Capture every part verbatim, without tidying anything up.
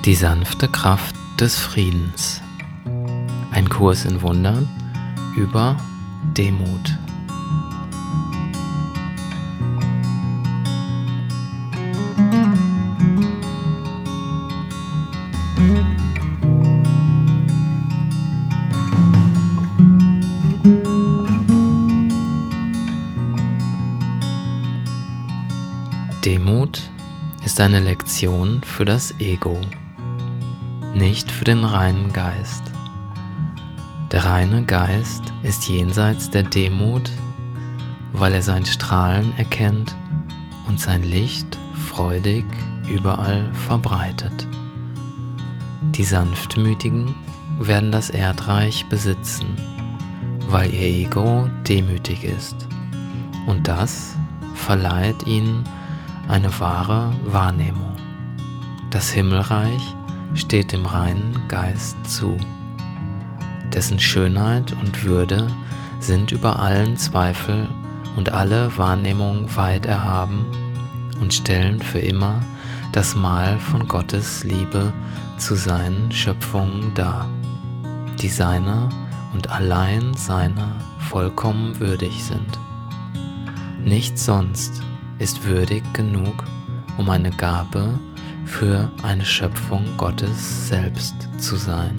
Die sanfte Kraft des Friedens. Ein Kurs in Wundern über Demut. Demut ist eine Lektion für das Ego, nicht für den reinen Geist. Der reine Geist ist jenseits der Demut, weil er sein Strahlen erkennt und sein Licht freudig überall verbreitet. Die Sanftmütigen werden das Erdreich besitzen, weil ihr Ego demütig ist, und das verleiht ihnen eine wahre Wahrnehmung. Das Himmelreich steht dem reinen Geist zu. Dessen Schönheit und Würde sind über allen Zweifel und alle Wahrnehmung weit erhaben und stellen für immer das Mahl von Gottes Liebe zu seinen Schöpfungen dar, die seiner und allein seiner vollkommen würdig sind. Nichts sonst ist würdig genug, um eine Gabe für eine Schöpfung Gottes selbst zu sein.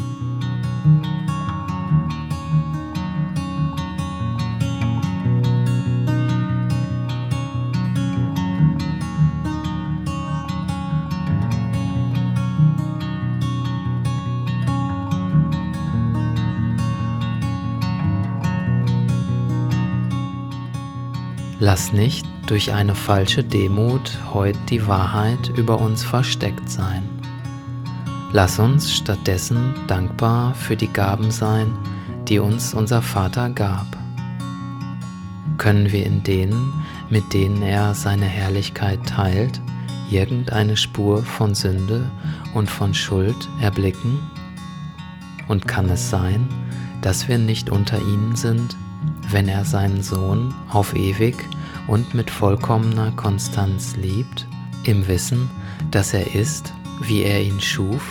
Lass nicht durch eine falsche Demut heut die Wahrheit über uns versteckt sein. Lass uns stattdessen dankbar für die Gaben sein, die uns unser Vater gab. Können wir in denen, mit denen er seine Herrlichkeit teilt, irgendeine Spur von Sünde und von Schuld erblicken? Und kann es sein, dass wir nicht unter ihnen sind, wenn er seinen Sohn auf ewig und mit vollkommener Konstanz liebt, im Wissen, dass er ist, wie er ihn schuf?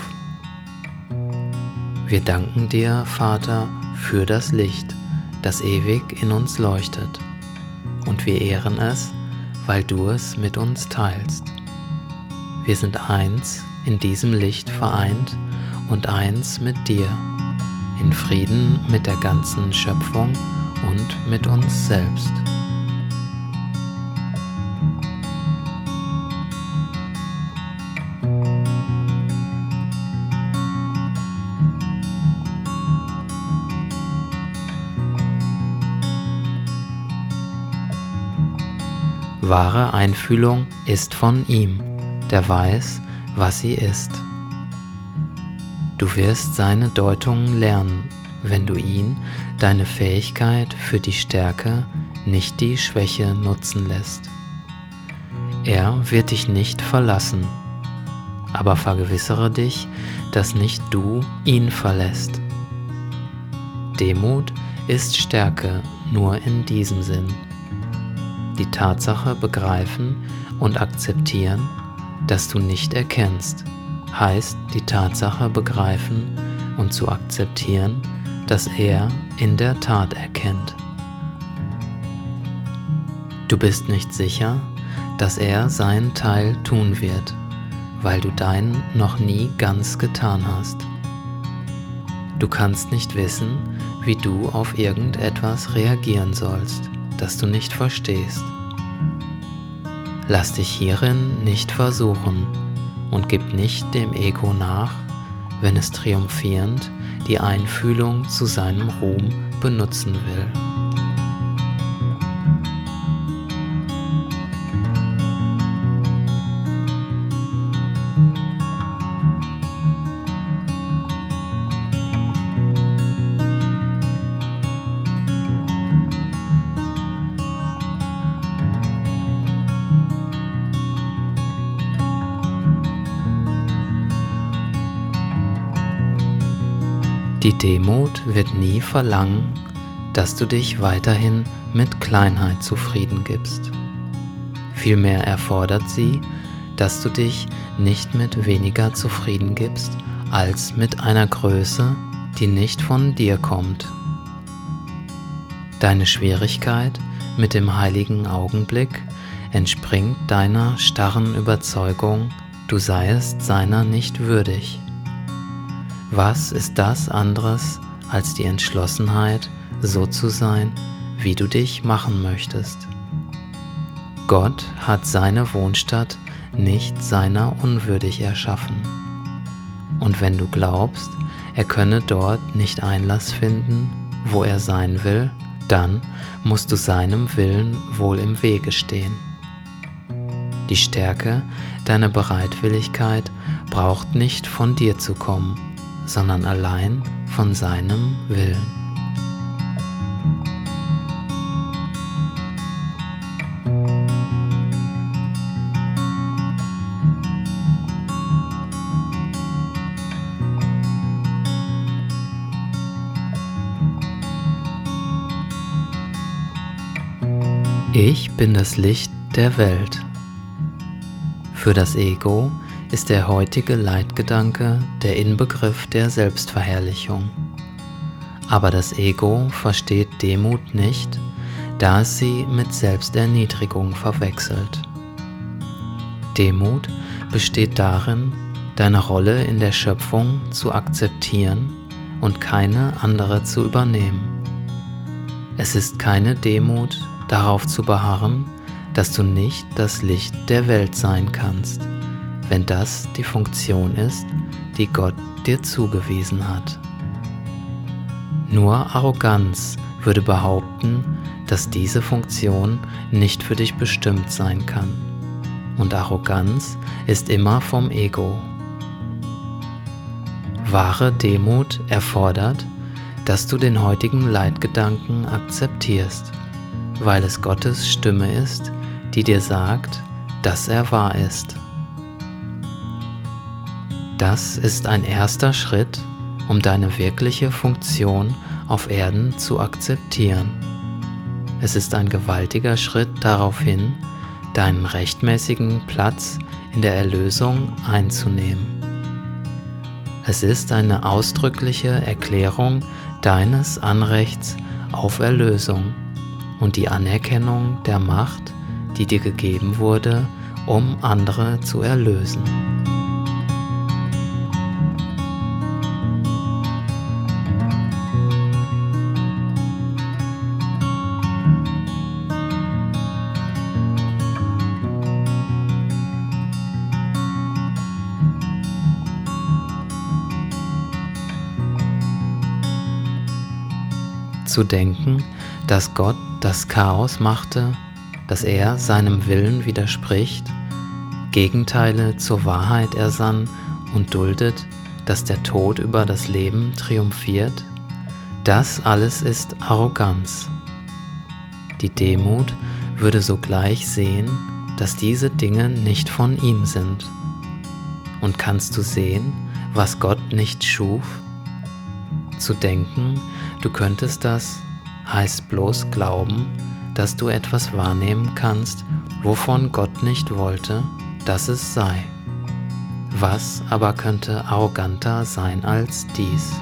Wir danken dir, Vater, für das Licht, das ewig in uns leuchtet, und wir ehren es, weil du es mit uns teilst. Wir sind eins in diesem Licht vereint und eins mit dir, in Frieden mit der ganzen Schöpfung und mit uns selbst. Wahre Einfühlung ist von ihm, der weiß, was sie ist. Du wirst seine Deutungen lernen, wenn du ihn, deine Fähigkeit für die Stärke, nicht die Schwäche nutzen lässt. Er wird dich nicht verlassen, aber vergewissere dich, dass nicht du ihn verlässt. Demut ist Stärke nur in diesem Sinn. Die Tatsache begreifen und akzeptieren, dass du nicht erkennst, heißt die Tatsache begreifen und zu akzeptieren, dass er in der Tat erkennt. Du bist nicht sicher, dass er seinen Teil tun wird, weil du deinen noch nie ganz getan hast. Du kannst nicht wissen, wie du auf irgendetwas reagieren sollst, das du nicht verstehst. Lass dich hierin nicht versuchen und gib nicht dem Ego nach, wenn es triumphierend die Einfühlung zu seinem Ruhm benutzen will. Die Demut wird nie verlangen, dass du dich weiterhin mit Kleinheit zufrieden gibst. Vielmehr erfordert sie, dass du dich nicht mit weniger zufrieden gibst als mit einer Größe, die nicht von dir kommt. Deine Schwierigkeit mit dem heiligen Augenblick entspringt deiner starren Überzeugung, du seiest seiner nicht würdig. Was ist das anderes als die Entschlossenheit, so zu sein, wie du dich machen möchtest? Gott hat seine Wohnstatt nicht seiner unwürdig erschaffen. Und wenn du glaubst, er könne dort nicht Einlass finden, wo er sein will, dann musst du seinem Willen wohl im Wege stehen. Die Stärke deiner Bereitwilligkeit braucht nicht von dir zu kommen, sondern allein von seinem Willen. Ich bin das Licht der Welt. Für das Ego ist der heutige Leitgedanke der Inbegriff der Selbstverherrlichung. Aber das Ego versteht Demut nicht, da es sie mit Selbsterniedrigung verwechselt. Demut besteht darin, deine Rolle in der Schöpfung zu akzeptieren und keine andere zu übernehmen. Es ist keine Demut, darauf zu beharren, dass du nicht das Licht der Welt sein kannst, wenn das die Funktion ist, die Gott dir zugewiesen hat. Nur Arroganz würde behaupten, dass diese Funktion nicht für dich bestimmt sein kann. Und Arroganz ist immer vom Ego. Wahre Demut erfordert, dass du den heutigen Leitgedanken akzeptierst, weil es Gottes Stimme ist, die dir sagt, dass er wahr ist. Das ist ein erster Schritt, um deine wirkliche Funktion auf Erden zu akzeptieren. Es ist ein gewaltiger Schritt darauf hin, deinen rechtmäßigen Platz in der Erlösung einzunehmen. Es ist eine ausdrückliche Erklärung deines Anrechts auf Erlösung und die Anerkennung der Macht, die dir gegeben wurde, um andere zu erlösen. Zu denken, dass Gott das Chaos machte, dass er seinem Willen widerspricht, Gegenteile zur Wahrheit ersann und duldet, dass der Tod über das Leben triumphiert, das alles ist Arroganz. Die Demut würde sogleich sehen, dass diese Dinge nicht von ihm sind. Und kannst du sehen, was Gott nicht schuf? Zu denken, du könntest das, heißt bloß glauben, dass du etwas wahrnehmen kannst, wovon Gott nicht wollte, dass es sei. Was aber könnte arroganter sein als dies?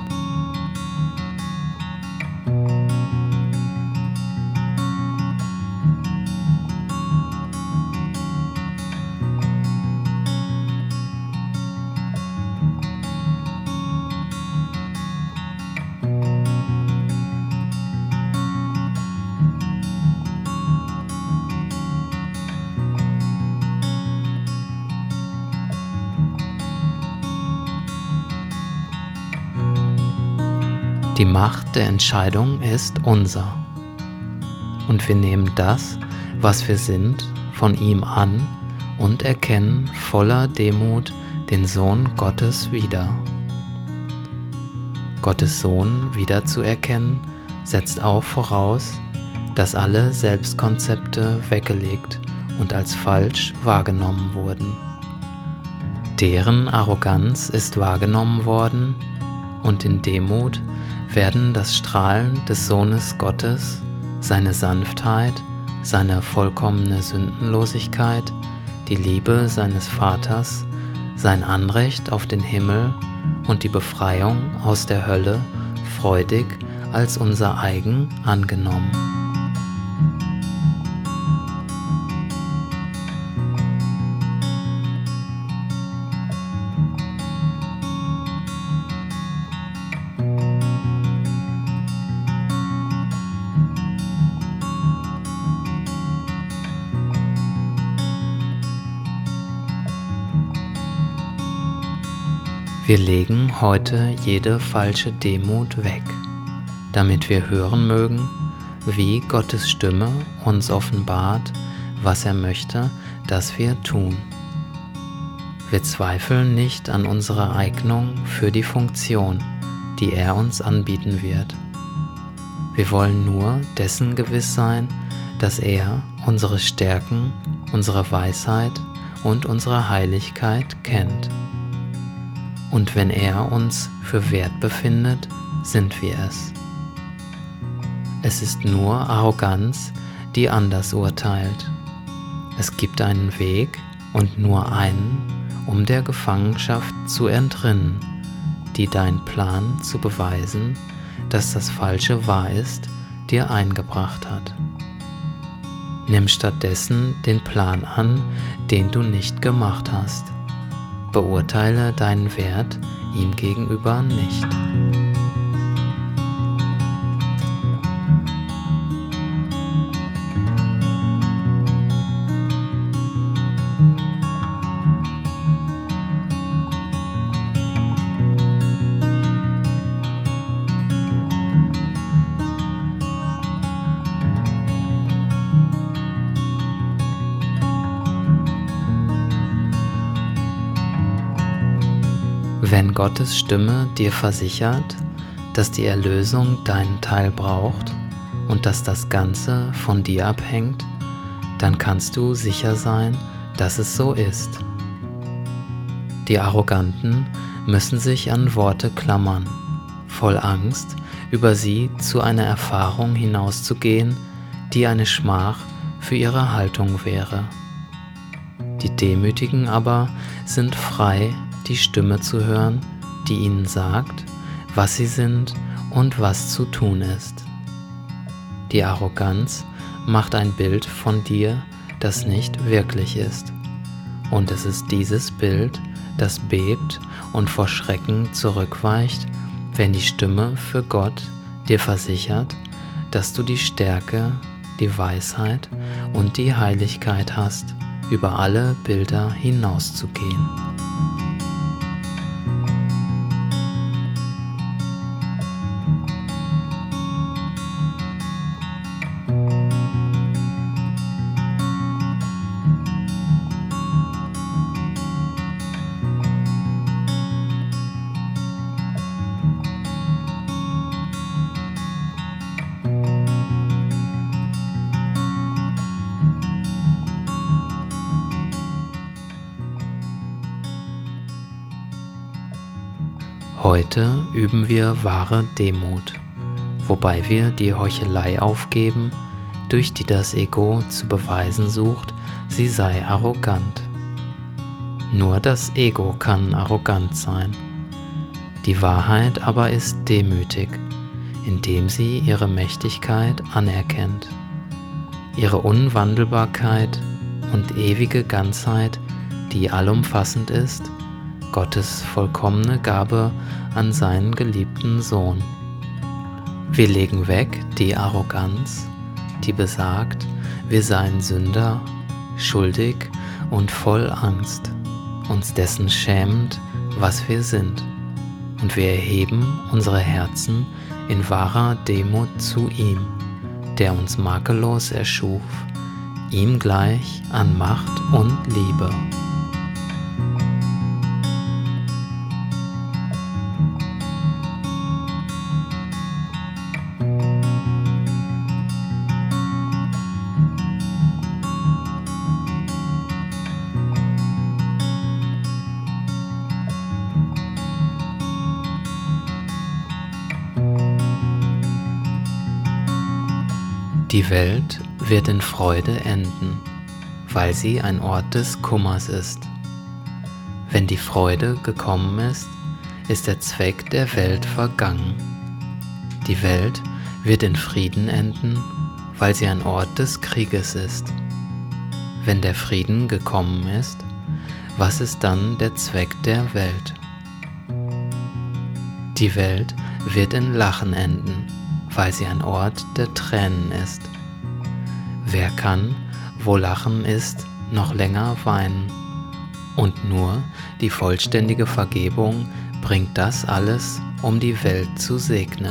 Die Macht der Entscheidung ist unser. Und wir nehmen das, was wir sind, von ihm an und erkennen voller Demut den Sohn Gottes wieder. Gottes Sohn wiederzuerkennen, setzt auch voraus, dass alle Selbstkonzepte weggelegt und als falsch wahrgenommen wurden. Deren Arroganz ist wahrgenommen worden und in Demut werden das Strahlen des Sohnes Gottes, seine Sanftheit, seine vollkommene Sündenlosigkeit, die Liebe seines Vaters, sein Anrecht auf den Himmel und die Befreiung aus der Hölle freudig als unser eigen angenommen. Wir legen heute jede falsche Demut weg, damit wir hören mögen, wie Gottes Stimme uns offenbart, was er möchte, dass wir tun. Wir zweifeln nicht an unserer Eignung für die Funktion, die er uns anbieten wird. Wir wollen nur dessen gewiss sein, dass er unsere Stärken, unsere Weisheit und unsere Heiligkeit kennt. Und wenn er uns für wert befindet, sind wir es. Es ist nur Arroganz, die anders urteilt. Es gibt einen Weg und nur einen, um der Gefangenschaft zu entrinnen, die dein Plan zu beweisen, dass das Falsche wahr ist, dir eingebracht hat. Nimm stattdessen den Plan an, den du nicht gemacht hast. Beurteile deinen Wert ihm gegenüber nicht. Wenn Gottes Stimme dir versichert, dass die Erlösung deinen Teil braucht und dass das Ganze von dir abhängt, dann kannst du sicher sein, dass es so ist. Die Arroganten müssen sich an Worte klammern, voll Angst, über sie zu einer Erfahrung hinauszugehen, die eine Schmach für ihre Haltung wäre. Die Demütigen aber sind frei, die Stimme zu hören, die ihnen sagt, was sie sind und was zu tun ist. Die Arroganz macht ein Bild von dir, das nicht wirklich ist. Und es ist dieses Bild, das bebt und vor Schrecken zurückweicht, wenn die Stimme für Gott dir versichert, dass du die Stärke, die Weisheit und die Heiligkeit hast, über alle Bilder hinauszugehen. Heute üben wir wahre Demut, wobei wir die Heuchelei aufgeben, durch die das Ego zu beweisen sucht, sie sei arrogant. Nur das Ego kann arrogant sein. Die Wahrheit aber ist demütig, indem sie ihre Mächtigkeit anerkennt, ihre Unwandelbarkeit und ewige Ganzheit, die allumfassend ist, Gottes vollkommene Gabe an seinen geliebten Sohn. Wir legen weg die Arroganz, die besagt, wir seien Sünder, schuldig und voll Angst, uns dessen schämend, was wir sind, und wir erheben unsere Herzen in wahrer Demut zu ihm, der uns makellos erschuf, ihm gleich an Macht und Liebe. Die Welt wird in Freude enden, weil sie ein Ort des Kummers ist. Wenn die Freude gekommen ist, ist der Zweck der Welt vergangen. Die Welt wird in Frieden enden, weil sie ein Ort des Krieges ist. Wenn der Frieden gekommen ist, was ist dann der Zweck der Welt? Die Welt wird in Lachen enden, weil sie ein Ort der Tränen ist. Wer kann, wo Lachen ist, noch länger weinen? Und nur die vollständige Vergebung bringt das alles, um die Welt zu segnen.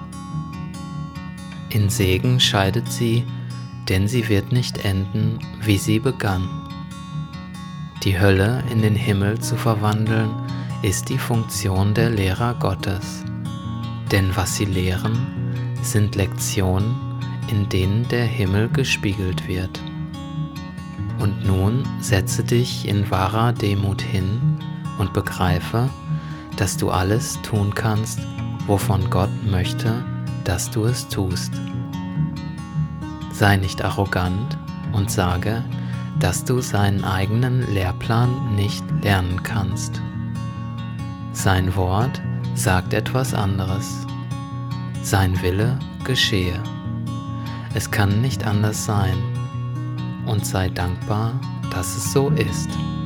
In Segen scheidet sie, denn sie wird nicht enden, wie sie begann. Die Hölle in den Himmel zu verwandeln, ist die Funktion der Lehrer Gottes. Denn was sie lehren, sind Lektionen, in denen der Himmel gespiegelt wird. Und nun setze dich in wahrer Demut hin und begreife, dass du alles tun kannst, wovon Gott möchte, dass du es tust. Sei nicht arrogant und sage, dass du seinen eigenen Lehrplan nicht lernen kannst. Sein Wort sagt etwas anderes. Sein Wille geschehe. Es kann nicht anders sein. Und sei dankbar, dass es so ist.